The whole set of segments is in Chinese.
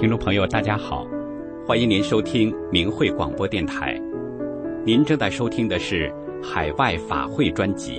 听众朋友大家好，欢迎您收听明慧广播电台。您正在收听的是海外法会专辑。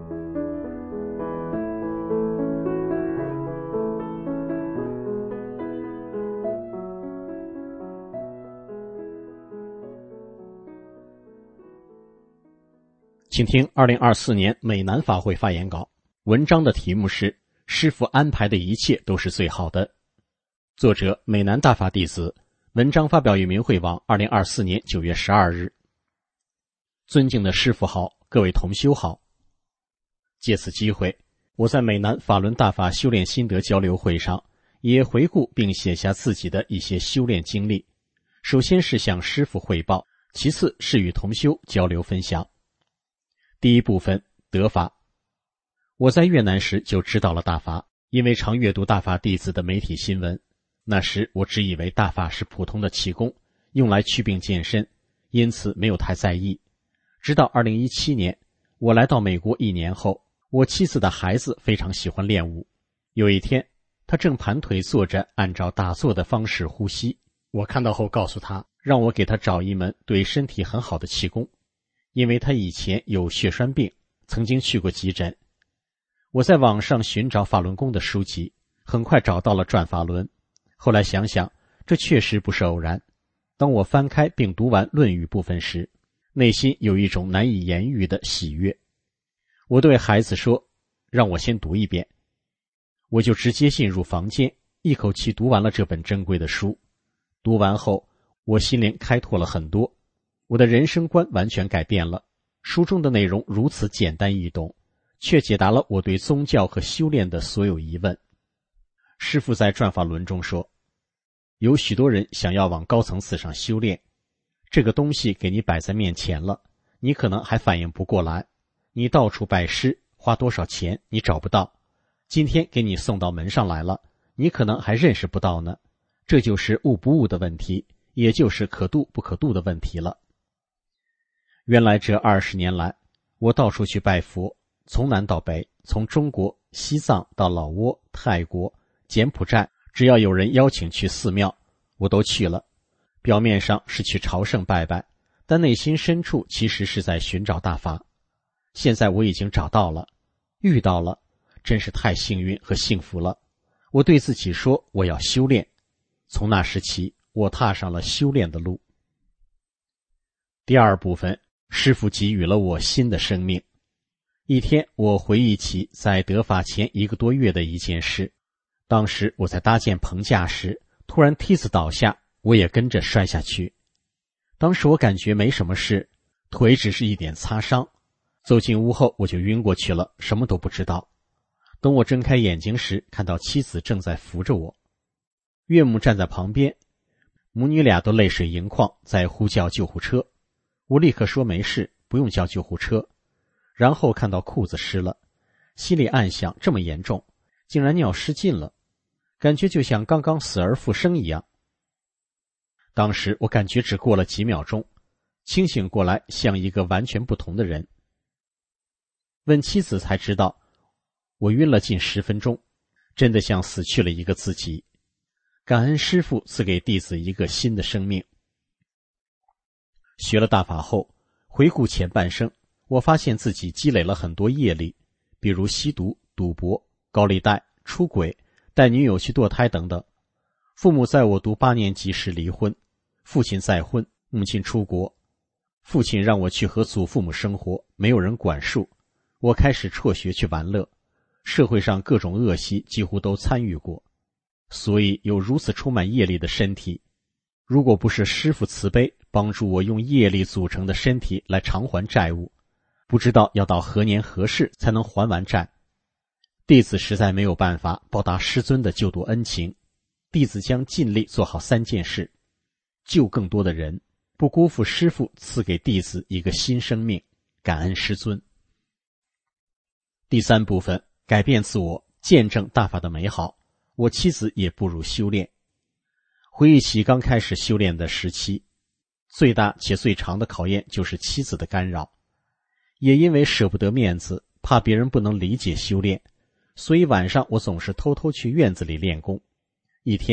请听2024年美南法会发言稿，文章的题目是师父安排的一切都是最好的。作者美南大法弟子，文章发表于明慧网2024年9月12日。尊敬的师父好，各位同修好。借此机会，我在美南法轮大法修炼心得交流会上也回顾并写下自己的一些修炼经历，首先是向师父汇报，其次是与同修交流分享。第一部分，得法。我在越南时就知道了大法，因为常阅读大法弟子的媒体新闻。那时我只以为大法是普通的气功，用来祛病健身，因此没有太在意。直到2017年，我来到美国1年后，我妻子的孩子非常喜欢练武。有一天，他正盘腿坐着，按照打坐的方式呼吸。我看到后告诉他，让我给他找一门对身体很好的气功，因为他以前有血栓病，曾经去过急诊。我在网上寻找法轮功的书籍，很快找到了转法轮。后来想想，这确实不是偶然。当我翻开并读完《论语》部分时，内心有一种难以言喻的喜悦。我对孩子说，让我先读一遍。我就直接进入房间，一口气读完了这本珍贵的书。读完后，我心灵开拓了很多，我的人生观完全改变了。书中的内容如此简单易懂，却解答了我对宗教和修炼的所有疑问。师父在转法轮中说，有许多人想要往高层次上修炼，这个东西给你摆在面前了，你可能还反应不过来。你到处拜师，花多少钱你找不到，今天给你送到门上来了，你可能还认识不到呢。这就是悟不悟的问题，也就是可度不可度的问题了。原来这20年来，我到处去拜佛，从南到北，从中国、西藏到老挝、泰国、柬埔寨，只要有人邀请去寺庙，我都去了。表面上是去朝圣拜拜，但内心深处其实是在寻找大法。现在我已经找到了，遇到了，真是太幸运和幸福了。我对自己说，我要修炼。从那时起，我踏上了修炼的路。第二部分，师父给予了我新的生命。一天，我回忆起在得法前1个多月的一件事。当时我在搭建棚架时，突然梯子倒下，我也跟着摔下去。当时我感觉没什么事，腿只是一点擦伤。走进屋后我就晕过去了，什么都不知道。等我睁开眼睛时，看到妻子正在扶着我，岳母站在旁边，母女俩都泪水盈眶，在呼叫救护车。我立刻说没事，不用叫救护车。然后看到裤子湿了，心里暗想，这么严重，竟然尿失禁了，感觉就像刚刚死而复生一样。当时我感觉只过了几秒钟，清醒过来像一个完全不同的人。问妻子才知道，我晕了近10分钟，真的像死去了一个自己。感恩师父赐给弟子一个新的生命。学了大法后，回顾前半生，我发现自己积累了很多业力，比如吸毒、赌博、高利贷、出轨、带女友去堕胎等等。父母在我读8年级时离婚，父亲再婚，母亲出国。父亲让我去和祖父母生活，没有人管束，我开始辍学去玩乐，社会上各种恶习几乎都参与过，所以有如此充满业力的身体。如果不是师父慈悲，帮助我用业力组成的身体来偿还债务，不知道要到何年何世才能还完债。弟子实在没有办法报答师尊的救度恩情，弟子将尽力做好3件事：救更多的人，不辜负师父赐给弟子一个新生命，感恩师尊。第3部分，改变自我，见证大法的美好。我妻子也步入修炼。回忆起刚开始修炼的时期，最大且最长的考验就是妻子的干扰。也因为舍不得面子，怕别人不能理解修炼，所以晚上我总是偷偷去院子里练功。一天，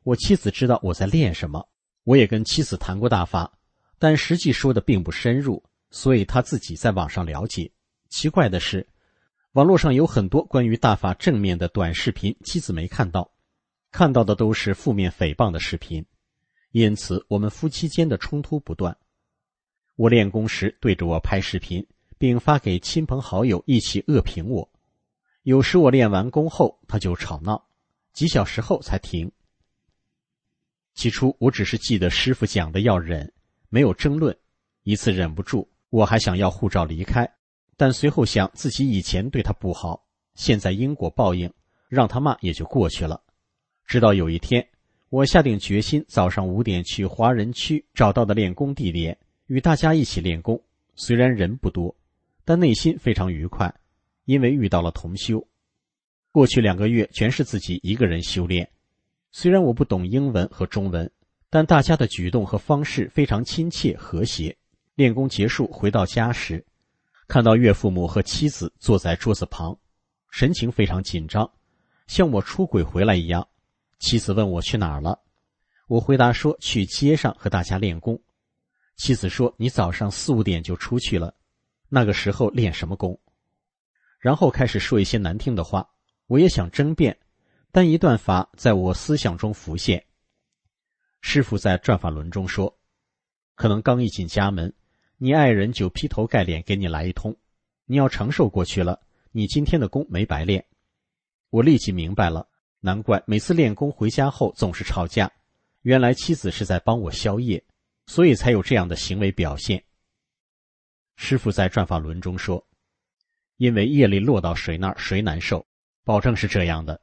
我妻子知道我在练什么，我也跟妻子谈过大法，但实际说的并不深入，所以她自己在网上了解。奇怪的是，网络上有很多关于大法正面的短视频，妻子没看到，看到的都是负面诽谤的视频，因此我们夫妻间的冲突不断。我练功时对着我拍视频，并发给亲朋好友一起恶评我。有时我练完功后，他就吵闹，几小时后才停。起初我只是记得师父讲的要忍，没有争论。一次忍不住，我还想要护照离开，但随后想自己以前对他不好，现在因果报应，让他骂也就过去了。直到有一天，我下定决心早上5点去华人区找到的练功地点，与大家一起练功。虽然人不多，但内心非常愉快，因为遇到了同修。过去2个月全是自己一个人修炼，虽然我不懂英文和中文，但大家的举动和方式非常亲切和谐。练功结束回到家时，看到岳父母和妻子坐在桌子旁，神情非常紧张，像我出轨回来一样。妻子问我去哪儿了，我回答说去街上和大家练功。妻子说你早上4、5点就出去了，那个时候练什么功？然后开始说一些难听的话，我也想争辩，但一段法在我思想中浮现。师父在转法轮中说，可能刚一进家门，你爱人就劈头盖脸给你来一通，你要承受过去了，你今天的功没白练。我立即明白了，难怪每次练功回家后总是吵架，原来妻子是在帮我消业，所以才有这样的行为表现。师父在转法轮中说，因为业力落到谁那儿谁难受，保证是这样的。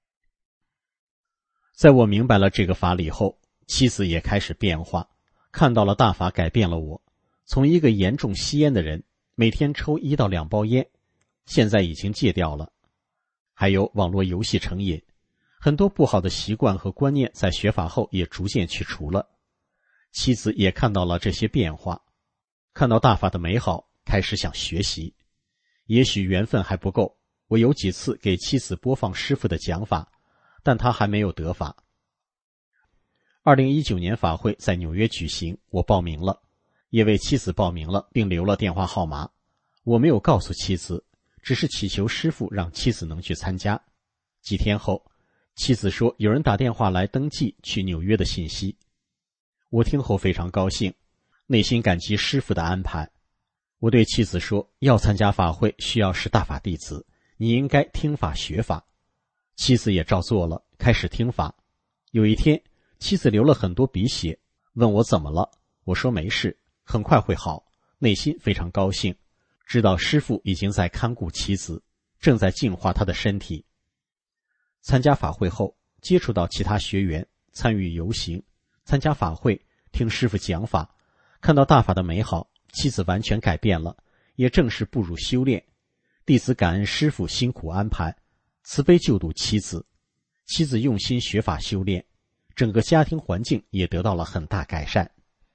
在我明白了这个法理后，妻子也开始变化，看到了大法改变了我，从一个严重吸烟的人，每天抽1到2包烟，现在已经戒掉了。还有网络游戏成瘾，很多不好的习惯和观念在学法后也逐渐去除了。妻子也看到了这些变化，看到大法的美好，开始想学习。也许缘分还不够，我有几次给妻子播放师父的讲法，但她还没有得法。2019年法会在纽约举行，我报名了，也为妻子报名了，并留了电话号码。我没有告诉妻子，只是祈求师父让妻子能去参加。几天后，妻子说有人打电话来登记去纽约的信息。我听后非常高兴，内心感激师父的安排。我对妻子说，要参加法会需要是大法弟子，你应该听法学法。妻子也照做了，开始听法。有一天，妻子流了很多鼻血，问我怎么了，我说没事，很快会好，内心非常高兴，知道师父已经在看顾妻子，正在净化她的身体。参加法会后，接触到其他学员，参与游行，参加法会，听师父讲法，看到大法的美好，妻子完全改变了，也正式步入修炼。弟子感恩师父辛苦安排，慈悲救度妻子。妻子用心学法修炼，整个家庭环境也得到了很大改善。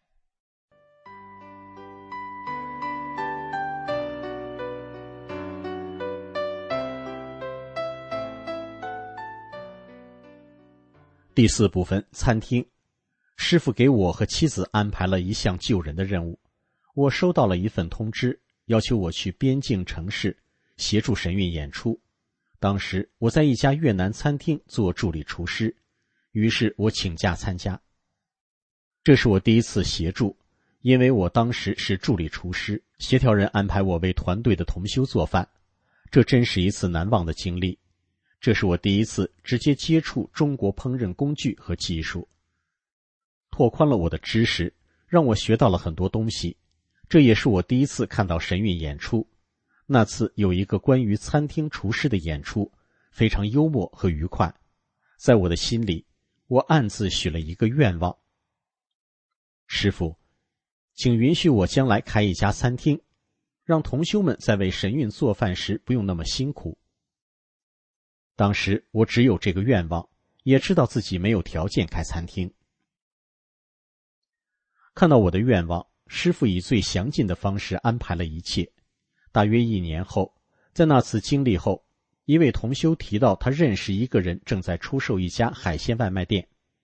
第4部分，餐厅。师父给我和妻子安排了一项救人的任务。我收到了一份通知，要求我去边境城市协助神韵演出。当时我在一家越南餐厅做助理厨师，于是我请假参加。这是我第一次协助，因为我当时是助理厨师，协调人安排我为团队的同修做饭，这真是一次难忘的经历。这是我第一次直接接触中国烹饪工具和技术，拓宽了我的知识，让我学到了很多东西。这也是我第一次看到神韵演出，那次有一个关于餐厅厨师的演出，非常幽默和愉快。在我的心里，我暗自许了一个愿望：师父，请允许我将来开一家餐厅，让同修们在为神韵做饭时不用那么辛苦。当时我只有这个愿望，也知道自己没有条件开餐厅。看到我的愿望，师父以最详尽的方式安排了一切。大约1年后，在那次经历后，一位同修提到他认识一个人正在出售一家海鲜外卖店，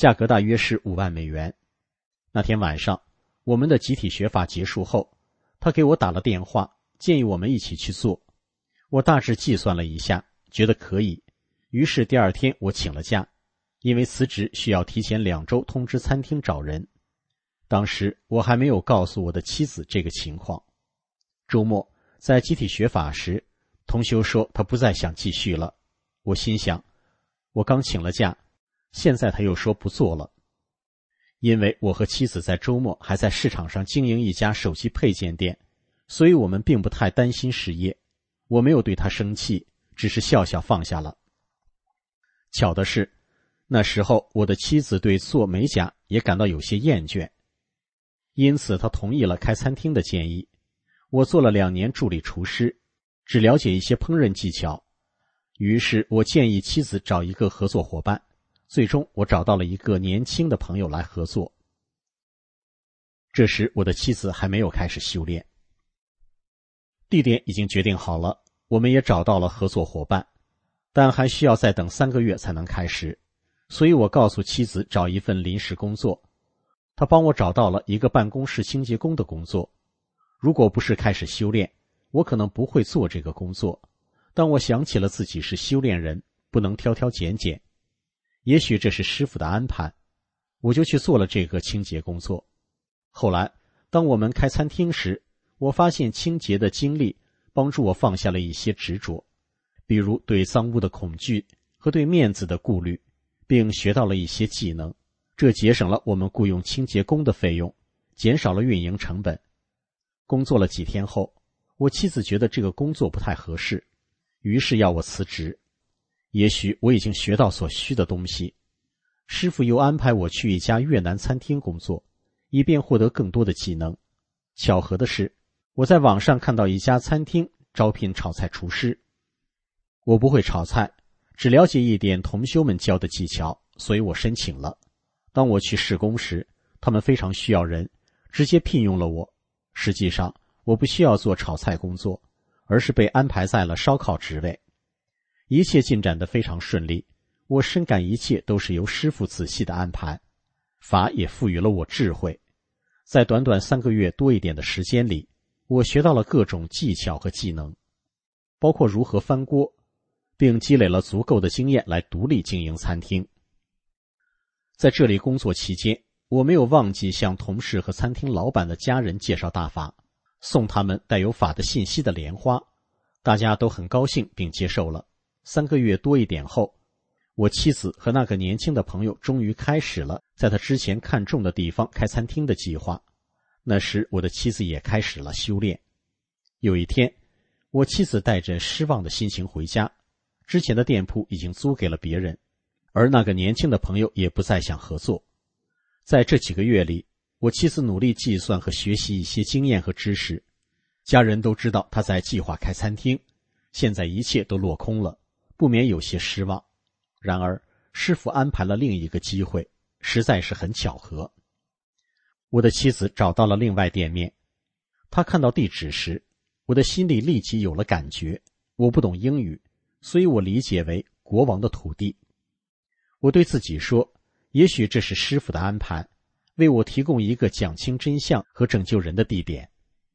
价格大约是5万美元。那天晚上，我们的集体学法结束后，他给我打了电话，建议我们一起去做。我大致计算了一下，觉得可以，于是第二天我请了假，因为辞职需要提前2周通知餐厅找人。当时我还没有告诉我的妻子这个情况。周末在集体学法时，同修说他不再想继续了。我心想，我刚请了假，现在他又说不做了。因为我和妻子在周末还在市场上经营一家手机配件店，所以我们并不太担心失业。我没有对他生气，只是笑笑放下了。巧的是，那时候我的妻子对做美甲也感到有些厌倦，因此她同意了开餐厅的建议。我做了2年助理厨师，只了解一些烹饪技巧。于是我建议妻子找一个合作伙伴，最终我找到了一个年轻的朋友来合作。这时我的妻子还没有开始修炼。地点已经决定好了，我们也找到了合作伙伴，但还需要再等3个月才能开始，所以我告诉妻子找一份临时工作。她帮我找到了一个办公室清洁工的工作。如果不是开始修炼，我可能不会做这个工作，但我想起了自己是修炼人，不能挑挑拣拣。也许这是师父的安排，我就去做了这个清洁工作。后来，当我们开餐厅时，我发现清洁的经历帮助我放下了一些执着，比如对脏污的恐惧和对面子的顾虑，并学到了一些技能，这节省了我们雇佣清洁工的费用，减少了运营成本。工作了几天后，我妻子觉得这个工作不太合适，于是要我辞职。也许我已经学到所需的东西，师父又安排我去一家越南餐厅工作，以便获得更多的技能。巧合的是，我在网上看到一家餐厅招聘炒菜厨师。我不会炒菜，只了解一点同修们教的技巧，所以我申请了。当我去试工时，他们非常需要人，直接聘用了我。实际上，我不需要做炒菜工作，而是被安排在了烧烤职位。一切进展得非常顺利，我深感一切都是由师父仔细的安排，法也赋予了我智慧。在短短3个月多一点的时间里，我学到了各种技巧和技能，包括如何翻锅，并积累了足够的经验来独立经营餐厅。在这里工作期间，我没有忘记向同事和餐厅老板的家人介绍大法，送他们带有法的信息的莲花，大家都很高兴并接受了。3个月多一点后，我妻子和那个年轻的朋友终于开始了在他之前看中的地方开餐厅的计划。那时我的妻子也开始了修炼。有一天，我妻子带着失望的心情回家，之前的店铺已经租给了别人，而那个年轻的朋友也不再想合作。在这几个月里，我妻子努力计算和学习一些经验和知识。家人都知道她在计划开餐厅，现在一切都落空了，不免有些失望。然而，师父安排了另一个机会，实在是很巧合。我的妻子找到了另外店面，她看到地址时，我的心里立即有了感觉。我不懂英语，所以我理解为国王的土地。我对自己说，也许这是师父的安排，为我提供一个讲清真相和拯救人的地点。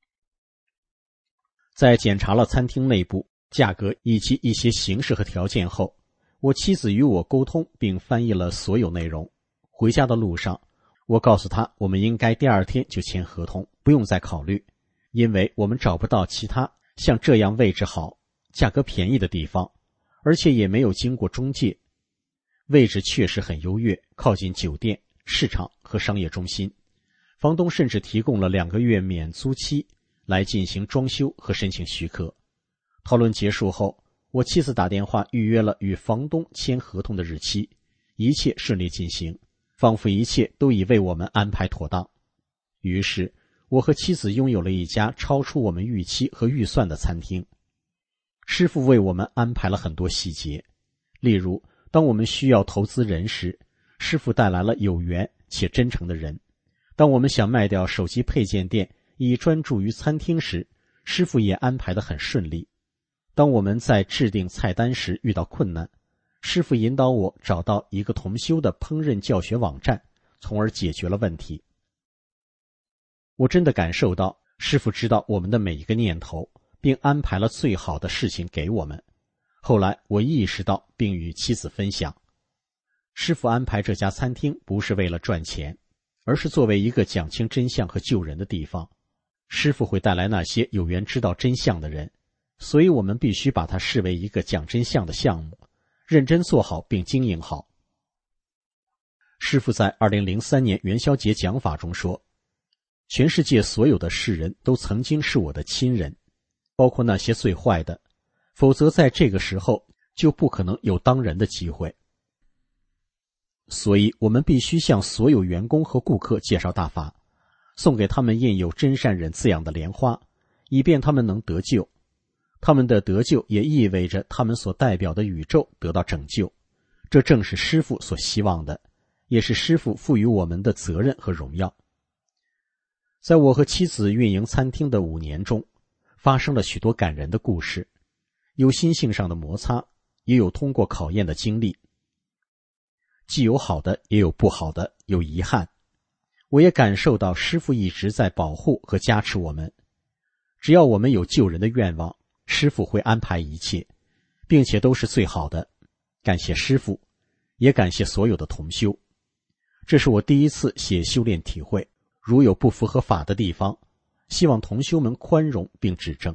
在检查了餐厅内部、价格以及一些形式和条件后，我妻子与我沟通并翻译了所有内容。回家的路上，我告诉她我们应该第2天就签合同，不用再考虑，因为我们找不到其他像这样位置好、价格便宜的地方，而且也没有经过中介。位置确实很优越，靠近酒店、市场和商业中心。房东甚至提供了2个月免租期来进行装修和申请许可。讨论结束后，我妻子打电话预约了与房东签合同的日期，一切顺利进行，仿佛一切都已为我们安排妥当。于是，我和妻子拥有了一家超出我们预期和预算的餐厅。师父为我们安排了很多细节，例如当我们需要投资人时，师父带来了有缘且真诚的人；当我们想卖掉手机配件店以专注于餐厅时，师父也安排得很顺利；当我们在制定菜单时遇到困难， 师父引导我找到一个同修的烹饪教学网站，从而解决了问题。我真的感受到师父知道我们的每一个念头，并安排了最好的事情给我们。后来我意识到并与妻子分享，师父安排这家餐厅不是为了赚钱，而是作为一个讲清真相和救人的地方。师父会带来那些有缘知道真相的人，所以我们必须把它视为一个讲真相的项目，认真做好并经营好。师父在2003年元宵节讲法中说，全世界所有的世人都曾经是我的亲人，包括那些最坏的，否则在这个时候就不可能有当人的机会。所以我们必须向所有员工和顾客介绍大法，送给他们印有真善忍字样的莲花，以便他们能得救。他们的得救也意味着他们所代表的宇宙得到拯救，这正是师父所希望的，也是师父赋予我们的责任和荣耀。在我和妻子运营餐厅的5年中，发生了许多感人的故事，有心性上的摩擦，也有通过考验的经历，既有好的，也有不好的，有遗憾。我也感受到师父一直在保护和加持我们，只要我们有救人的愿望，师父会安排一切，并且都是最好的。感谢师父，也感谢所有的同修。这是我第一次写修炼体会，如有不符合法的地方，希望同修们宽容并指正。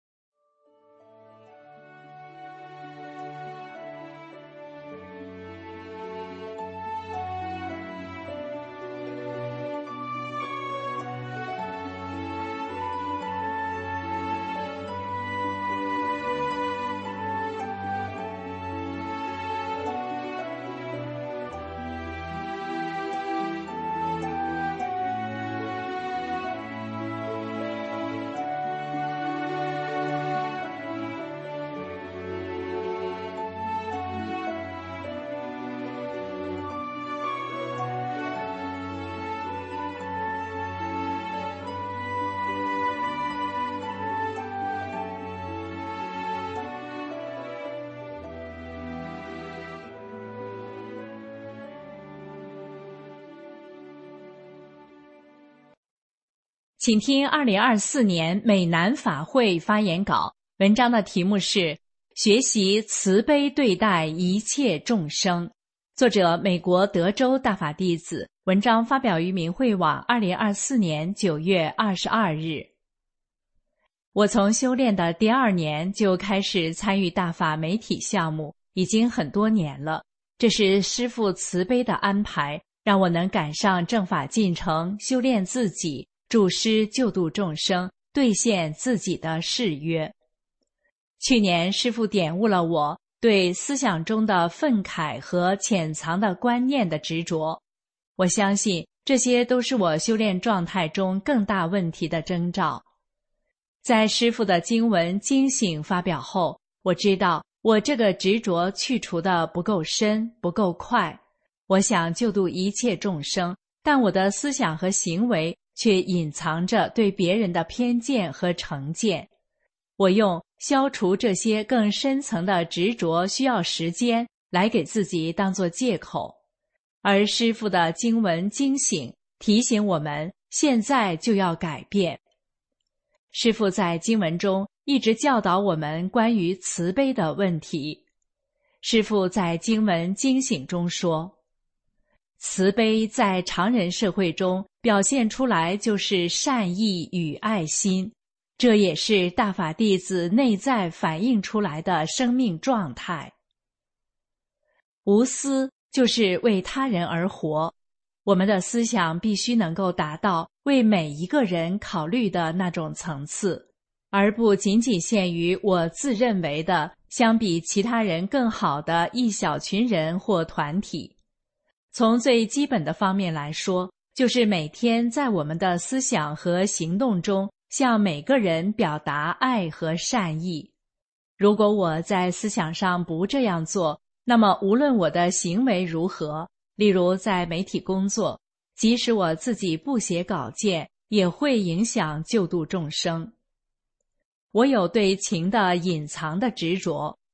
请听2024年美南法会发言稿，文章的题目是学习慈悲对待一切众生，作者美国德州大法弟子，文章发表于明慧网2024年9月22日。我从修炼的第2年就开始参与大法媒体项目，已经很多年了。这是师父慈悲的安排，让我能赶上正法进程，修炼自己，助师救度众生，兑现自己的誓约。去年师父点悟了我对思想中的愤慨和潜藏的观念的执着，我相信这些都是我修炼状态中更大问题的征兆。在师父的经文惊醒发表后，我知道我这个执着去除的不够深，不够快。我想救度一切众生，但我的思想和行为却隐藏着对别人的偏见和成见。我用消除这些更深层的执着需要时间来给自己当作借口，而师父的经文惊醒提醒我们现在就要改变。师父在经文中一直教导我们关于慈悲的问题。师父在经文惊醒中说，慈悲在常人社会中表现出来就是善意与爱心，这也是大法弟子内在反映出来的生命状态。无私就是为他人而活，我们的思想必须能够达到为每一个人考虑的那种层次，而不仅仅限于我自认为的相比其他人更好的一小群人或团体。从最基本的方面来说，就是每天在我们的思想和行动中向每个人表达爱和善意。如果我在思想上不这样做，那么无论我的行为如何，例如在媒体工作，即使我自己不写稿件，也会影响救度众生。我有对情的隐藏的执着，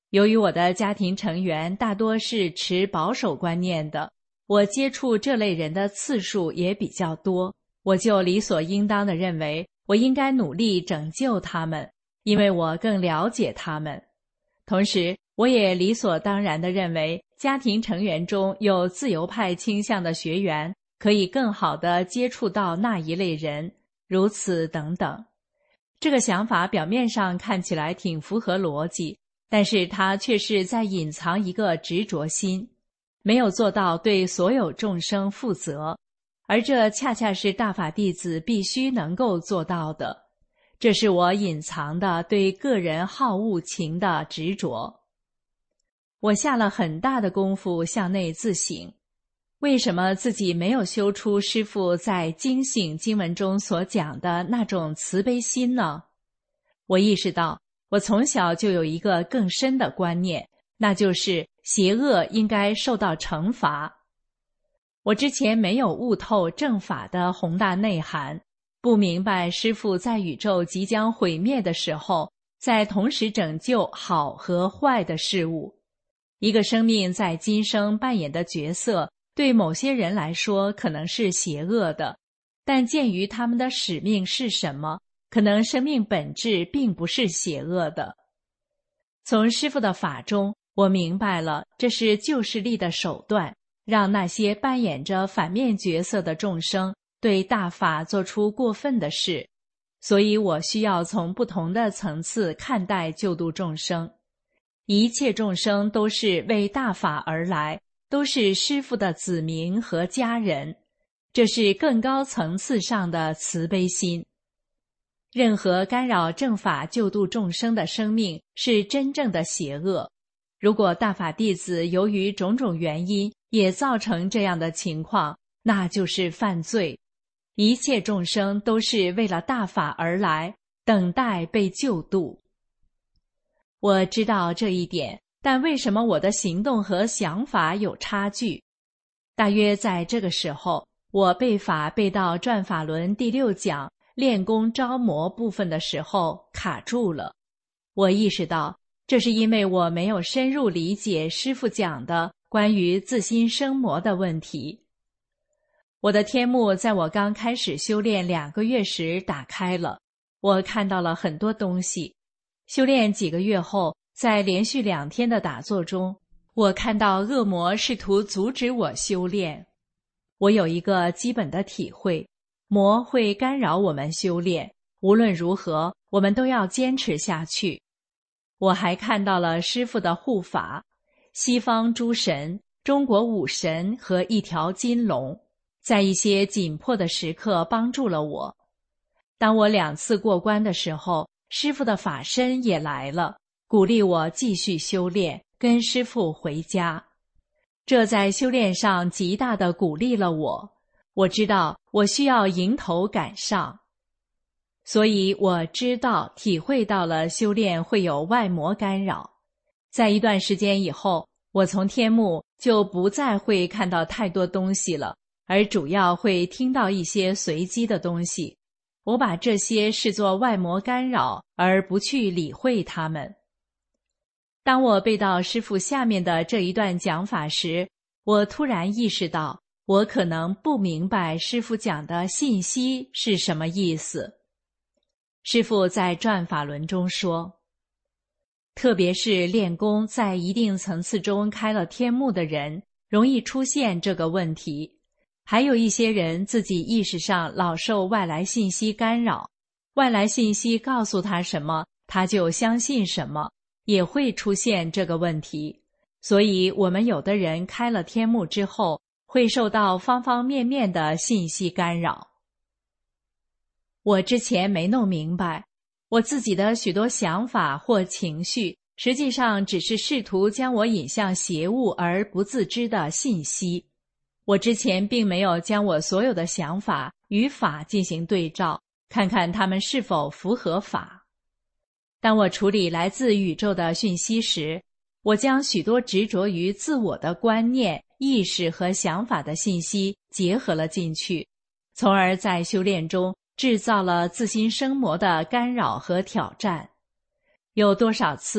由于我的家庭成员大多是持保守观念的，我接触这类人的次数也比较多，我就理所应当地认为我应该努力拯救他们，因为我更了解他们。同时，我也理所当然地认为家庭成员中有自由派倾向的学员可以更好地接触到那一类人，如此等等。这个想法表面上看起来挺符合逻辑，但是它却是在隐藏一个执着心，没有做到对所有众生负责，而这恰恰是大法弟子必须能够做到的。这是我隐藏的对个人好恶情的执着。我下了很大的功夫向内自省，为什么自己没有修出师父在经醒经文中所讲的那种慈悲心呢？我意识到，我从小就有一个更深的观念，那就是邪恶应该受到惩罚。我之前没有悟透正法的宏大内涵，不明白师父在宇宙即将毁灭的时候，在同时拯救好和坏的事物。一个生命在今生扮演的角色，对某些人来说可能是邪恶的，但鉴于他们的使命是什么，可能生命本质并不是邪恶的。从师父的法中，我明白了这是救世力的手段，让那些扮演着反面角色的众生对大法做出过分的事，所以我需要从不同的层次看待救度众生。一切众生都是为大法而来，都是师父的子民和家人，这是更高层次上的慈悲心。任何干扰正法救度众生的生命是真正的邪恶。如果大法弟子由于种种原因也造成这样的情况，那就是犯罪。一切众生都是为了大法而来，等待被救度。我知道这一点，但为什么我的行动和想法有差距？大约在这个时候，我背法背到转法轮第6讲练功招魔部分的时候卡住了。我意识到，这是因为我没有深入理解师父讲的关于自心生魔的问题。我的天目在我刚开始修炼2个月时打开了，我看到了很多东西。修炼几个月后，在连续2天的打坐中，我看到恶魔试图阻止我修炼。我有一个基本的体会，魔会干扰我们修炼，无论如何，我们都要坚持下去。我还看到了师父的护法，西方诸神、中国5神和一条金龙，在一些紧迫的时刻帮助了我。当我2次过关的时候，师父的法身也来了，鼓励我继续修炼，跟师父回家。这在修炼上极大地鼓励了我。我知道我需要迎头赶上，所以我知道体会到了修炼会有外魔干扰。在一段时间以后，我从天目就不再会看到太多东西了，而主要会听到一些随机的东西。我把这些视作外魔干扰，而不去理会它们。当我背到师父下面的这一段讲法时，我突然意识到，我可能不明白师父讲的信息是什么意思。师父在转法轮中说，特别是练功在一定层次中开了天目的人，容易出现这个问题。还有一些人自己意识上老受外来信息干扰，外来信息告诉他什么，他就相信什么，也会出现这个问题。所以我们有的人开了天目之后，会受到方方面面的信息干扰。我之前没弄明白，我自己的许多想法或情绪，实际上只是试图将我引向邪物而不自知的信息。我之前并没有将我所有的想法与法进行对照，看看它们是否符合法。当我处理来自宇宙的讯息时，我将许多执着于自我的观念、意识和想法的信息结合了进去，从而在修炼中制造了自心生魔的干扰和挑战。有多少次，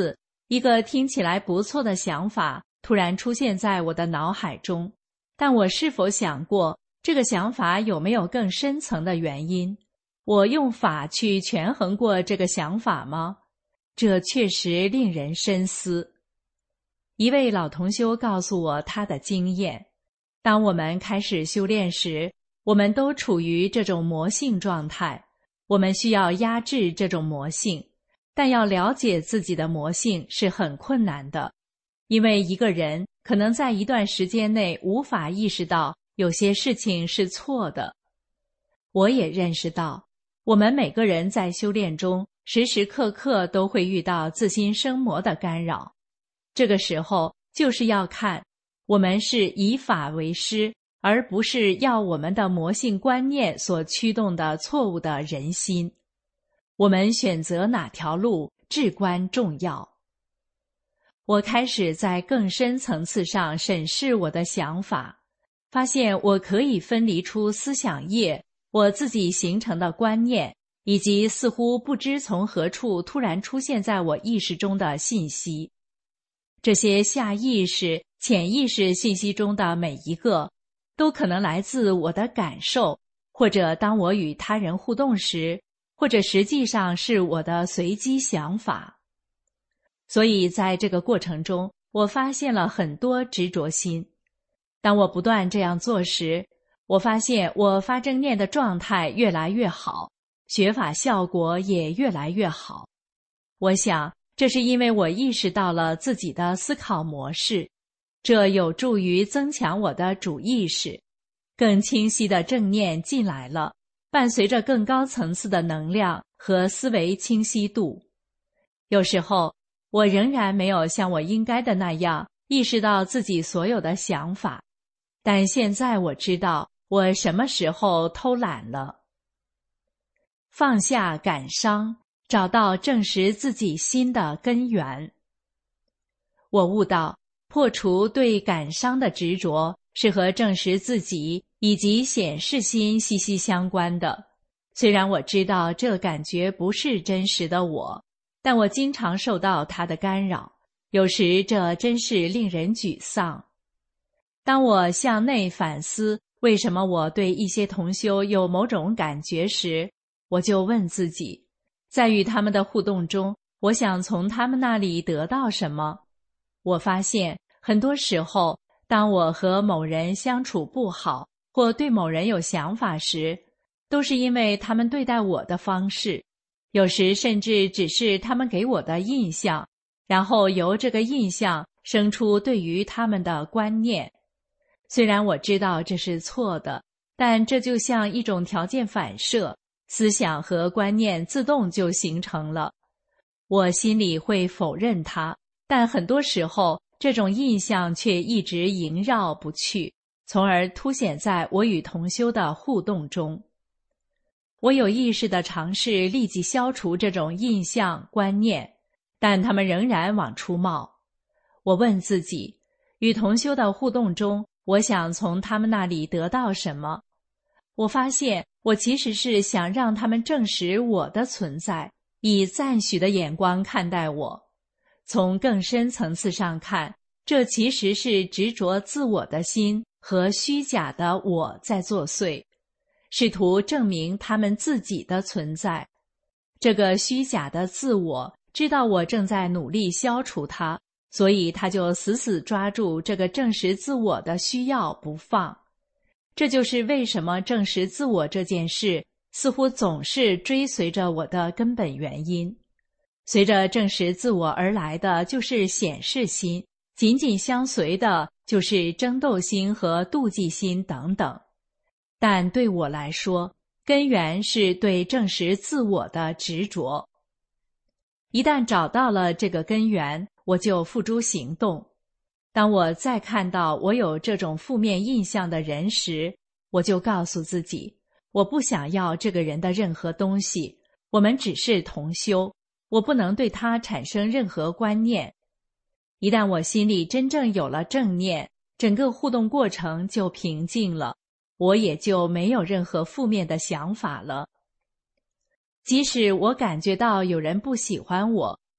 一个听起来不错的想法突然出现在我的脑海中，但我是否想过这个想法有没有更深层的原因？我用法去权衡过这个想法吗？这确实令人深思。一位老同修告诉我他的经验，当我们开始修炼时，我们都处于这种魔性状态，我们需要压制这种魔性，但要了解自己的魔性是很困难的，因为一个人可能在一段时间内无法意识到有些事情是错的。我也认识到，我们每个人在修炼中时时刻刻都会遇到自心生魔的干扰，这个时候就是要看我们是以法为师，而不是要我们的魔性观念所驱动的错误的人心。我们选择哪条路至关重要。我开始在更深层次上审视我的想法，发现我可以分离出思想业，我自己形成的观念，以及似乎不知从何处突然出现在我意识中的信息。这些下意识、潜意识信息中的每一个，都可能来自我的感受，或者当我与他人互动时，或者实际上是我的随机想法。所以在这个过程中，我发现了很多执着心。当我不断这样做时，我发现我发正念的状态越来越好，学法效果也越来越好。我想，这是因为我意识到了自己的思考模式，这有助于增强我的主意识，更清晰的正念进来了，伴随着更高层次的能量和思维清晰度。有时候，我仍然没有像我应该的那样意识到自己所有的想法，但现在我知道我什么时候偷懒了。放下感伤，找到证实自己心的根源。我悟到，破除对感伤的执着是和证实自己以及显示心息息相关的。虽然我知道这感觉不是真实的我，但我经常受到它的干扰，有时这真是令人沮丧。当我向内反思为什么我对一些同修有某种感觉时，我就问自己，在与他们的互动中，我想从他们那里得到什么？我发现很多时候，当我和某人相处不好，或对某人有想法时，都是因为他们对待我的方式，有时甚至只是他们给我的印象，然后由这个印象生出对于他们的观念。虽然我知道这是错的，但这就像一种条件反射，思想和观念自动就形成了。我心里会否认它，但很多时候这种印象却一直萦绕不去，从而凸显在我与同修的互动中。我有意识地尝试立即消除这种印象观念，但它们仍然往出冒。我问自己，与同修的互动中，我想从他们那里得到什么？我发现我其实是想让他们证实我的存在，以赞许的眼光看待我。从更深层次上看，这其实是执着自我的心和虚假的我在作祟，试图证明他们自己的存在。这个虚假的自我知道我正在努力消除它，所以他就死死抓住这个证实自我的需要不放。这就是为什么证实自我这件事似乎总是追随着我的根本原因。随着证实自我而来的就是显示心，紧紧相随的就是争斗心和妒忌心等等。但对我来说，根源是对证实自我的执着。一旦找到了这个根源，我就付诸行动。当我再看到我有这种负面印象的人时，我就告诉自己，我不想要这个人的任何东西，我们只是同修，我不能对他产生任何观念。一旦我心里真正有了正念，整个互动过程就平静了，我也就没有任何负面的想法了。即使我感觉到有人不喜欢我，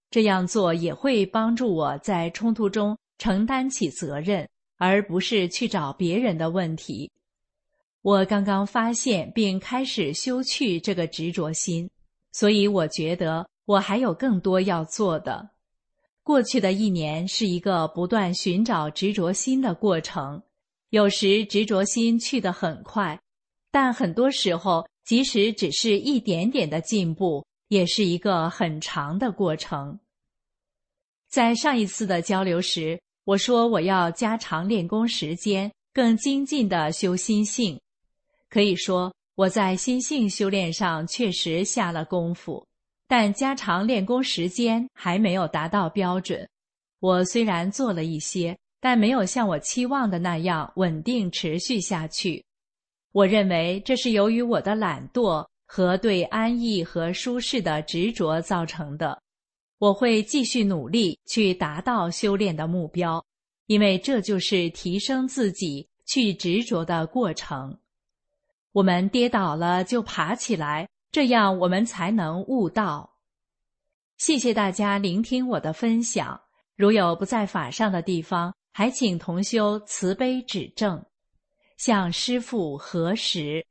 这样做也会帮助我在冲突中承担起责任，而不是去找别人的问题。我刚刚发现并开始修去这个执着心，所以我觉得我还有更多要做的。过去的1年是一个不断寻找执着心的过程，有时执着心去得很快，但很多时候即使只是一点点的进步，也是一个很长的过程。在上一次的交流时，我说我要加长练功时间，更精进地修心性。可以说，我在心性修炼上确实下了功夫，但加长练功时间还没有达到标准。我虽然做了一些，但没有像我期望的那样稳定持续下去。我认为这是由于我的懒惰和对安逸和舒适的执着造成的。我会继续努力去达到修炼的目标，因为这就是提升自己去执着的过程。我们跌倒了就爬起来，这样我们才能悟道。谢谢大家聆听我的分享，如有不在法上的地方，还请同修慈悲指正，向师父核实。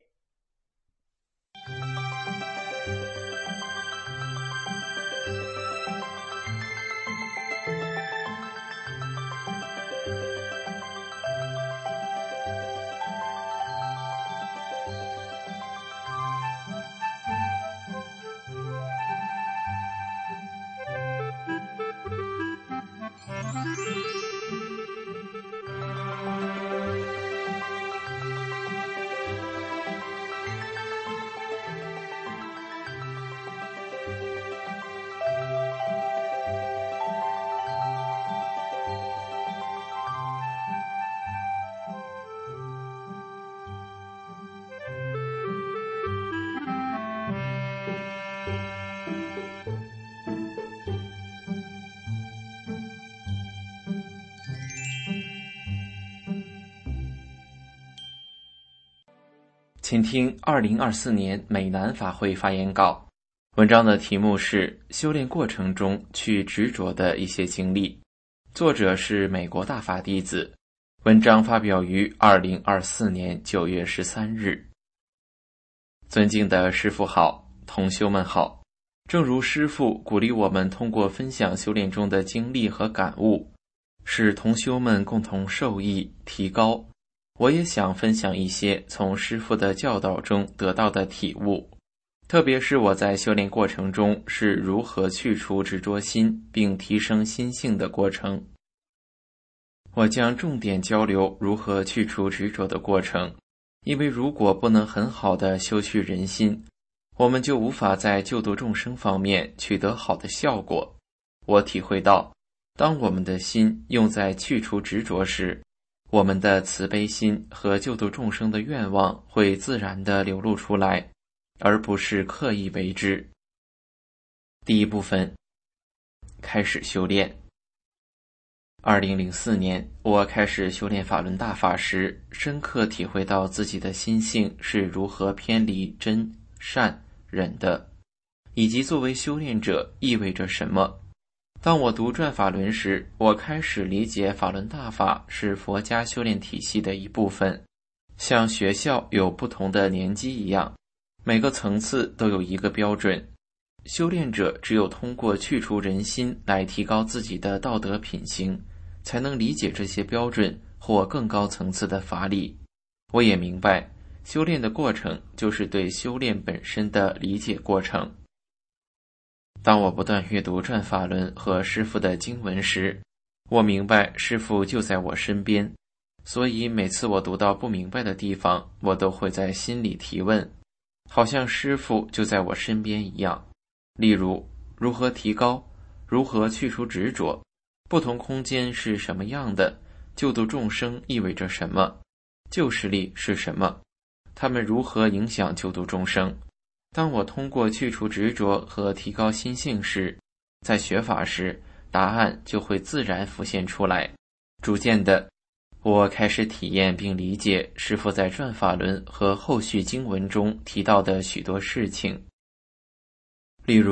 请听2024年美南法会发言稿。文章的题目是修炼过程中去执着的一些经历，作者是美国大法弟子。文章发表于2024年9月13日。尊敬的师父好，同修们好。正如师父鼓励我们通过分享修炼中的经历和感悟，使同修们共同受益提高，我也想分享一些从师父的教导中得到的体悟，特别是我在修炼过程中是如何去除执着心并提升心性的过程。我将重点交流如何去除执着的过程，因为如果不能很好地修去人心，我们就无法在救度众生方面取得好的效果。我体会到，当我们的心用在去除执着时，我们的慈悲心和救度众生的愿望会自然地流露出来，而不是刻意为之。第一部分，开始修炼。2004年，我开始修炼法轮大法时，深刻体会到自己的心性是如何偏离真、善、忍的，以及作为修炼者意味着什么。当我读转法轮时，我开始理解法轮大法是佛家修炼体系的一部分，像学校有不同的年级一样，每个层次都有一个标准。修炼者只有通过去除人心来提高自己的道德品行，才能理解这些标准或更高层次的法理。我也明白，修炼的过程就是对修炼本身的理解过程。当我不断阅读转法轮和师父的经文时，我明白师父就在我身边，所以每次我读到不明白的地方，我都会在心里提问，好像师父就在我身边一样。例如，如何提高，如何去除执着，不同空间是什么样的，救度众生意味着什么，救世力是什么，他们如何影响救度众生。当我通过去除执着和提高心性时，在学法时，答案就会自然浮现出来。逐渐的，我开始体验并理解师父在转法轮和后续经文中提到的许多事情。例如，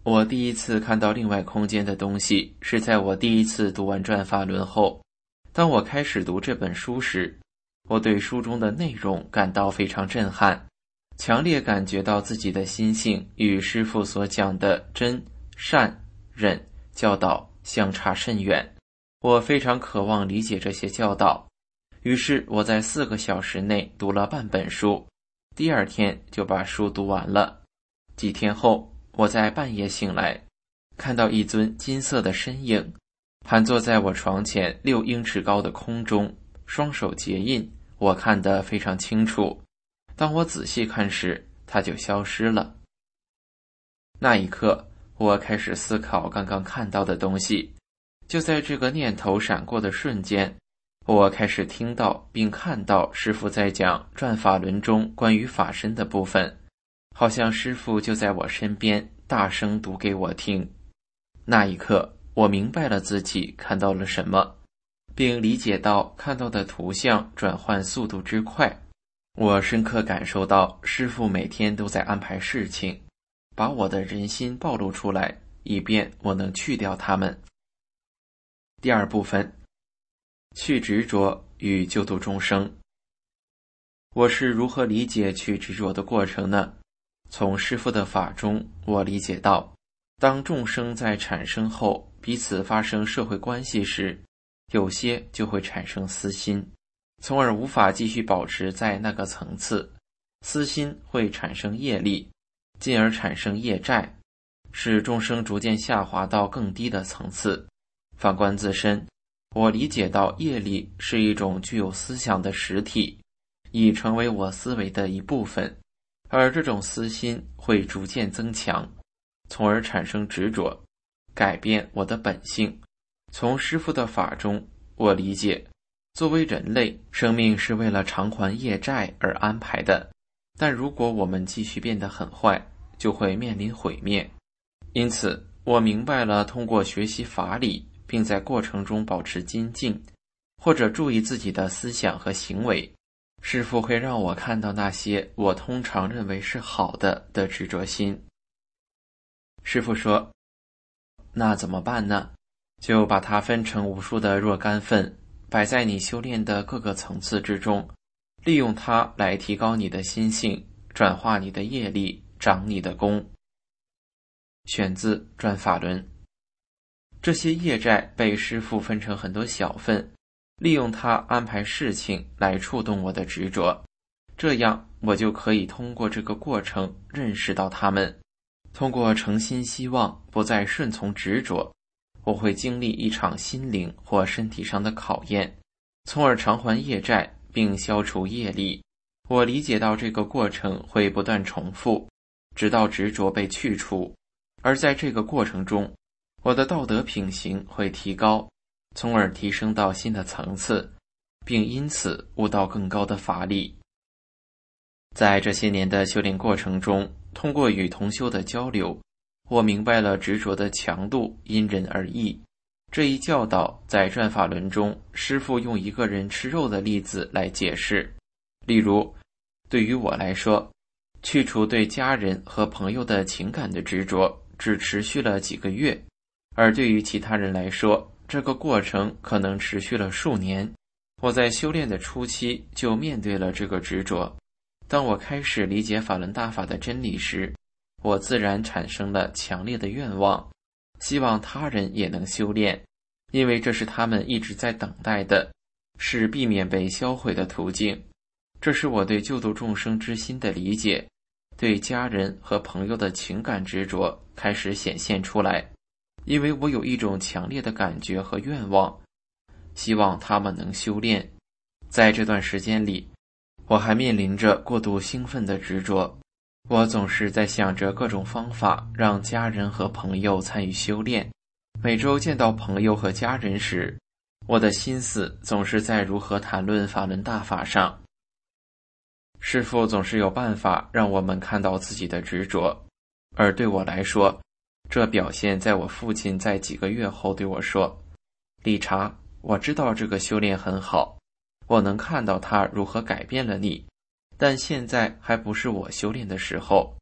我第一次看到另外空间的东西，是在我第一次读完《转法轮》后。当我开始读这本书时，我对书中的内容感到非常震撼，强烈感觉到自己的心性与师父所讲的真、善、忍教导相差甚远。我非常渴望理解这些教导，于是我在4个小时内读了半本书，第2天就把书读完了。几天后，我在半夜醒来，看到一尊金色的身影盘坐在我床前6英尺高的空中，双手结印，我看得非常清楚。当我仔细看时，它就消失了。那一刻，我开始思考刚刚看到的东西。就在这个念头闪过的瞬间，我开始听到并看到师父在讲《转法轮》中关于法身的部分，好像师父就在我身边大声读给我听。那一刻，我明白了自己看到了什么，并理解到看到的图像转换速度之快。我深刻感受到师父每天都在安排事情，把我的人心暴露出来，以便我能去掉它们。第2部分，去执着与救度众生。我是如何理解去执着的过程呢？从师父的法中，我理解到，当众生在产生后彼此发生社会关系时，有些就会产生私心，从而无法继续保持在那个层次。私心会产生业力，进而产生业债，使众生逐渐下滑到更低的层次。反观自身，我理解到业力是一种具有思想的实体，已成为我思维的一部分，而这种私心会逐渐增强，从而产生执着，改变我的本性。从师父的法中，我理解，作为人类，生命是为了偿还业债而安排的，但如果我们继续变得很坏，就会面临毁灭。因此，我明白了通过学习法理，并在过程中保持精进，或者注意自己的思想和行为，师父会让我看到那些我通常认为是好的执着心。师父说，那怎么办呢？就把它分成无数的若干份，摆在你修炼的各个层次之中，利用它来提高你的心性，转化你的业力，长你的功。选自《转法轮》。这些业债被师父分成很多小份，利用它安排事情来触动我的执着，这样我就可以通过这个过程认识到它们。通过诚心希望不再顺从执着，我会经历一场心灵或身体上的考验，从而偿还业债并消除业力。我理解到这个过程会不断重复，直到执着被去除，而在这个过程中，我的道德品行会提高，从而提升到新的层次，并因此悟到更高的法理。在这些年的修炼过程中，通过与同修的交流，我明白了执着的强度因人而异。这一教导在《转法轮》中，师父用一个人吃肉的例子来解释。例如，对于我来说，去除对家人和朋友的情感的执着只持续了几个月，而对于其他人来说，这个过程可能持续了数年。我在修炼的初期就面对了这个执着。当我开始理解法轮大法的真理时，我自然产生了强烈的愿望，希望他人也能修炼，因为这是他们一直在等待的，是避免被销毁的途径。这是我对救度众生之心的理解，对家人和朋友的情感执着开始显现出来，因为我有一种强烈的感觉和愿望，希望他们能修炼。在这段时间里，我还面临着过度兴奋的执着，我总是在想着各种方法让家人和朋友参与修炼。每周见到朋友和家人时，我的心思总是在如何谈论法轮大法上。师父总是有办法让我们看到自己的执着，而对我来说，这表现在我父亲在几个月后对我说，理查，我知道这个修炼很好，我能看到它如何改变了你，但现在还不是我修炼的时候，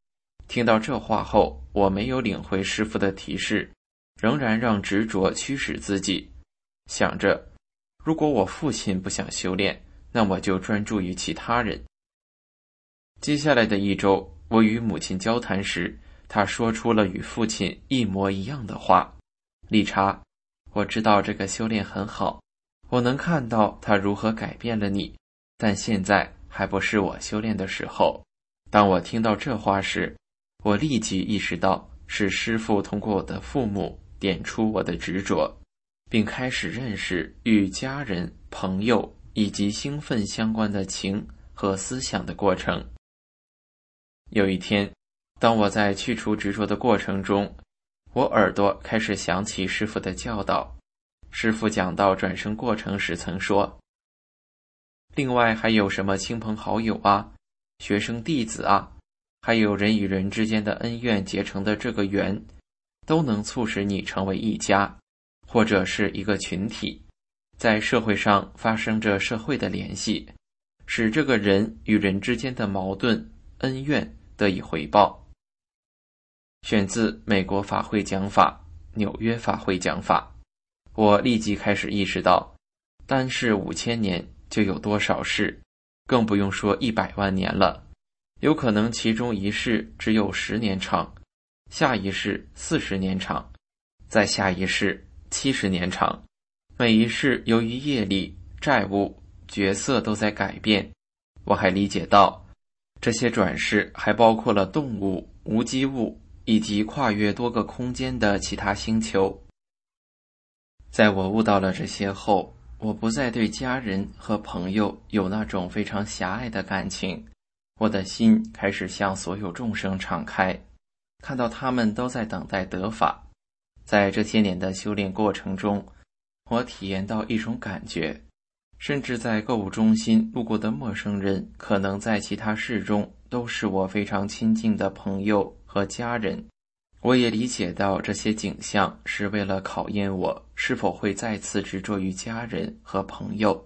听到这话后，我没有领会师父的提示，仍然让执着驱使自己，想着如果我父亲不想修炼，那我就专注于其他人。接下来的一周，我与母亲交谈时，她说出了与父亲一模一样的话：理查，我知道这个修炼很好，我能看到它如何改变了你，但现在还不是我修炼的时候。当我听到这话时，我立即意识到是师父通过我的父母点出我的执着，并开始认识与家人、朋友以及兴奋相关的情和思想的过程。有一天，当我在去除执着的过程中，我耳朵开始响起师父的教导。师父讲到转生过程时曾说，另外还有什么亲朋好友啊，学生弟子啊，还有人与人之间的恩怨结成的这个缘，都能促使你成为一家，或者是一个群体，在社会上发生着社会的联系，使这个人与人之间的矛盾、恩怨得以回报。选自美国法会讲法，纽约法会讲法。我立即开始意识到，单是5000年就有多少世，更不用说100万年了。有可能其中一世只有10年长，下一世40年长，再下一世70年长。每一世由于业力、债务、角色都在改变。我还理解到，这些转世还包括了动物、无机物以及跨越多个空间的其他星球。在我悟到了这些后，我不再对家人和朋友有那种非常狭隘的感情，我的心开始向所有众生敞开，看到他们都在等待得法。在这些年的修炼过程中，我体验到一种感觉，甚至在购物中心路过的陌生人，可能在其他世中都是我非常亲近的朋友和家人。我也理解到这些景象是为了考验我是否会再次执着于家人和朋友。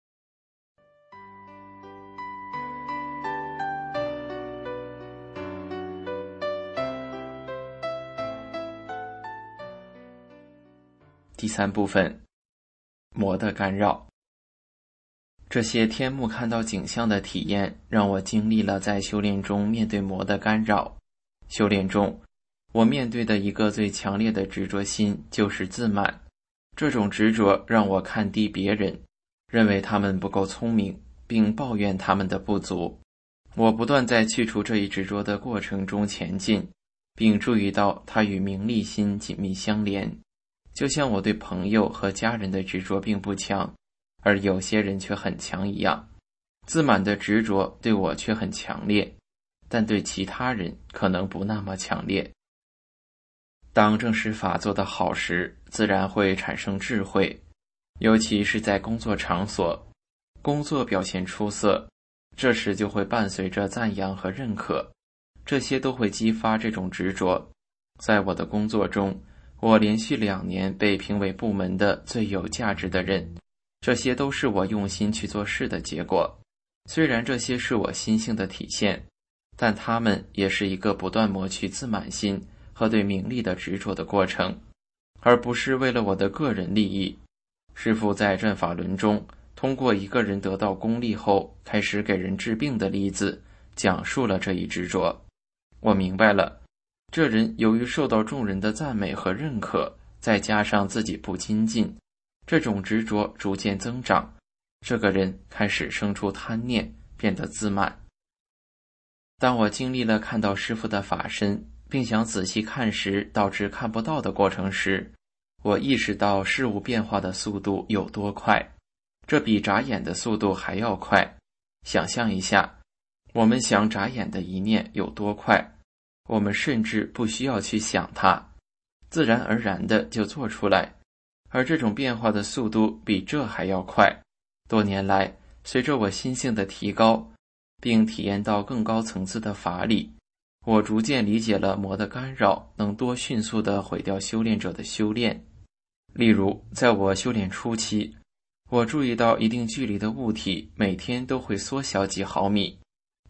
第3部分，魔的干扰。这些天幕看到景象的体验，让我经历了在修炼中面对魔的干扰。修炼中，我面对的一个最强烈的执着心就是自满。这种执着让我看低别人，认为他们不够聪明，并抱怨他们的不足。我不断在去除这一执着的过程中前进，并注意到它与名利心紧密相连。就像我对朋友和家人的执着并不强，而有些人却很强一样。自满的执着对我却很强烈，但对其他人可能不那么强烈。当正识法做得好时，自然会产生智慧，尤其是在工作场所，工作表现出色，这时就会伴随着赞扬和认可，这些都会激发这种执着。在我的工作中，我连续2年被评为部门的最有价值的人，这些都是我用心去做事的结果。虽然这些是我心性的体现，但它们也是一个不断磨去自满心和对名利的执着的过程，而不是为了我的个人利益。师父在转法轮中，通过一个人得到功力后开始给人治病的例子，讲述了这一执着。我明白了，这人由于受到众人的赞美和认可，再加上自己不精进，这种执着逐渐增长，这个人开始生出贪念，变得自满。当我经历了看到师父的法身，并想仔细看时导致看不到的过程时，我意识到事物变化的速度有多快，这比眨眼的速度还要快。想象一下，我们想眨眼的一念有多快，我们甚至不需要去想它，自然而然的就做出来，而这种变化的速度比这还要快。多年来，随着我心性的提高，并体验到更高层次的法理，我逐渐理解了魔的干扰能多迅速地毁掉修炼者的修炼。例如，在我修炼初期，我注意到一定距离的物体每天都会缩小几毫米，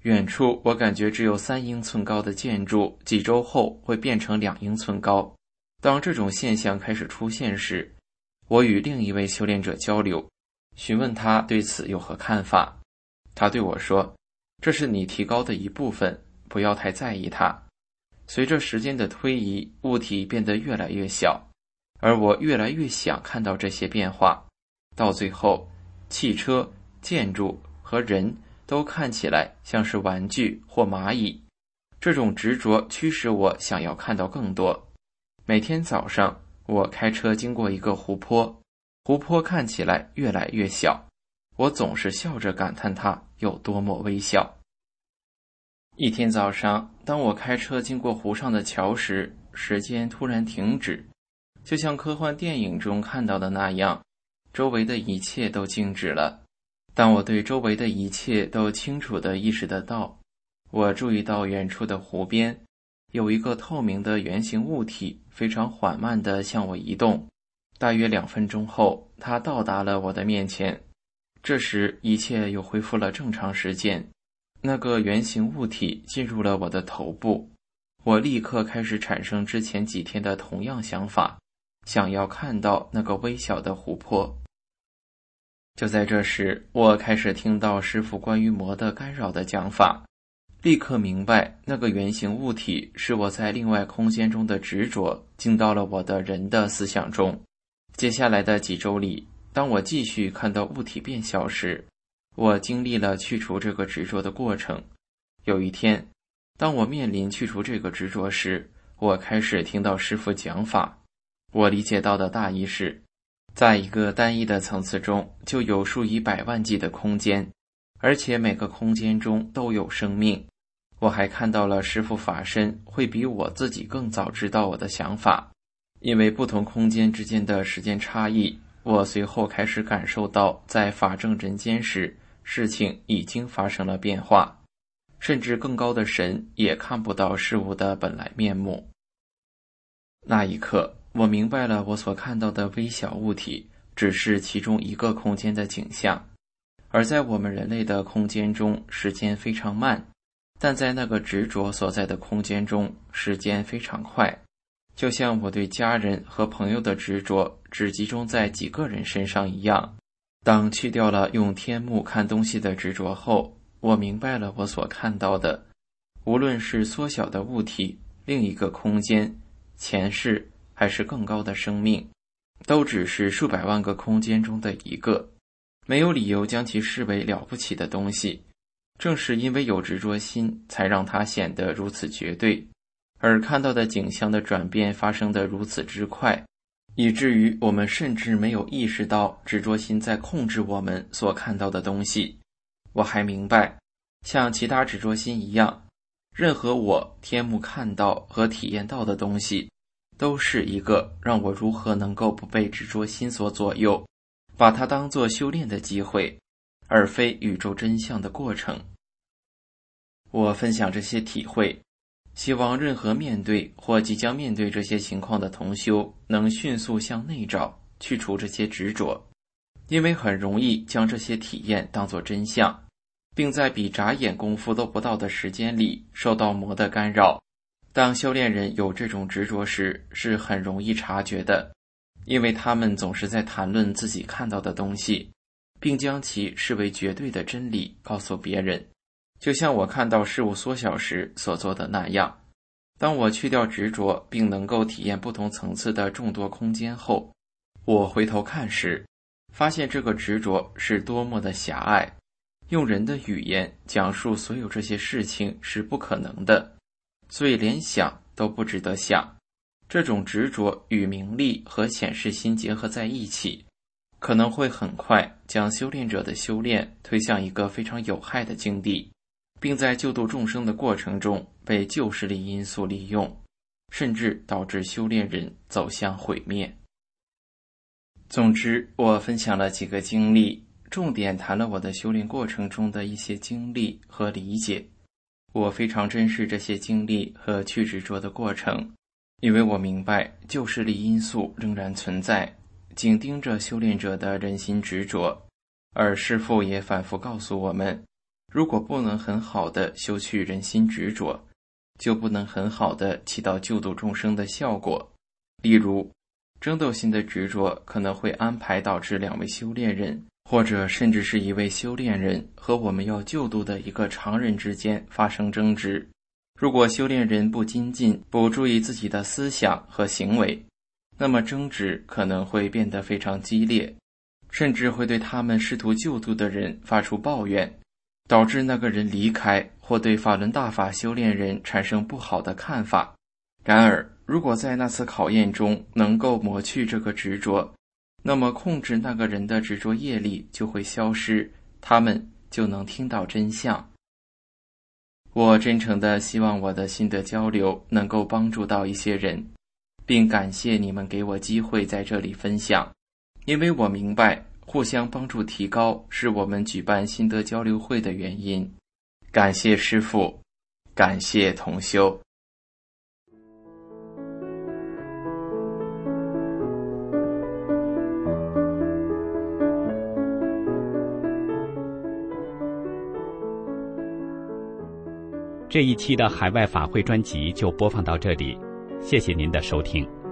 远处我感觉只有3英寸高的建筑，几周后会变成2英寸高。当这种现象开始出现时，我与另一位修炼者交流，询问他对此有何看法。他对我说，这是你提高的一部分，不要太在意它。随着时间的推移，物体变得越来越小，而我越来越想看到这些变化。到最后，汽车、建筑和人都看起来像是玩具或蚂蚁。这种执着驱使我想要看到更多。每天早上，我开车经过一个湖泊，湖泊看起来越来越小，我总是笑着感叹它有多么微小。一天早上，当我开车经过湖上的桥时，时间突然停止，就像科幻电影中看到的那样，周围的一切都静止了。当我对周围的一切都清楚地意识得到，我注意到远处的湖边有一个透明的圆形物体非常缓慢地向我移动，大约2分钟后，它到达了我的面前。这时一切又恢复了正常时间。那个圆形物体进入了我的头部，我立刻开始产生之前几天的同样想法，想要看到那个微小的湖泊。就在这时，我开始听到师父关于魔的干扰的讲法，立刻明白那个圆形物体是我在另外空间中的执着进到了我的人的思想中。接下来的几周里，当我继续看到物体变小时，我经历了去除这个执着的过程。有一天，当我面临去除这个执着时，我开始听到师父讲法。我理解到的大意是，在一个单一的层次中就有数以百万计的空间，而且每个空间中都有生命。我还看到了师父法身会比我自己更早知道我的想法。因为不同空间之间的时间差异，我随后开始感受到在法证人间时，事情已经发生了变化，甚至更高的神也看不到事物的本来面目。那一刻，我明白了我所看到的微小物体只是其中一个空间的景象，而在我们人类的空间中，时间非常慢，但在那个执着所在的空间中，时间非常快。就像我对家人和朋友的执着只集中在几个人身上一样。当去掉了用天目看东西的执着后，我明白了我所看到的，无论是缩小的物体、另一个空间、前世还是更高的生命，都只是数百万个空间中的一个，没有理由将其视为了不起的东西。正是因为有执着心，才让它显得如此绝对，而看到的景象的转变发生得如此之快，以至于我们甚至没有意识到执着心在控制我们所看到的东西。我还明白，像其他执着心一样，任何我天目看到和体验到的东西，都是一个让我如何能够不被执着心所左右，把它当作修炼的机会，而非宇宙真相的过程。我分享这些体会，希望任何面对或即将面对这些情况的同修能迅速向内找，去除这些执着，因为很容易将这些体验当作真相，并在比眨眼功夫都不到的时间里受到魔的干扰。当修炼人有这种执着时，是很容易察觉的，因为他们总是在谈论自己看到的东西，并将其视为绝对的真理告诉别人，就像我看到事物缩小时所做的那样。当我去掉执着并能够体验不同层次的众多空间后，我回头看时，发现这个执着是多么的狭隘，用人的语言讲述所有这些事情是不可能的，所以连想都不值得想。这种执着与名利和显示心结合在一起，可能会很快将修炼者的修炼推向一个非常有害的境地，并在救度众生的过程中被旧势力因素利用，甚至导致修炼人走向毁灭。总之，我分享了几个经历，重点谈了我的修炼过程中的一些经历和理解。我非常珍视这些经历和去执着的过程，因为我明白旧势力因素仍然存在，紧盯着修炼者的人心执着。而师父也反复告诉我们， 如果不能很好的修去人心执着，就不能很好的起到救度众生的效果。例如，争斗心的执着可能会安排导致2位修炼人，或者甚至是1位修炼人和我们要救度的一个常人之间发生争执。如果修炼人不精进，不注意自己的思想和行为，那么争执可能会变得非常激烈，甚至会对他们试图救度的人发出抱怨，导致那个人离开，或对法轮大法修炼人产生不好的看法。然而，如果在那次考验中能够抹去这个执着，那么控制那个人的执着业力就会消失，他们就能听到真相。我真诚地希望我的心得交流能够帮助到一些人，并感谢你们给我机会在这里分享，因为我明白互相帮助提高是我们举办心得交流会的原因。感谢师父，感谢同修。 这一期的海外法会专辑就播放到这里，谢谢您的收听。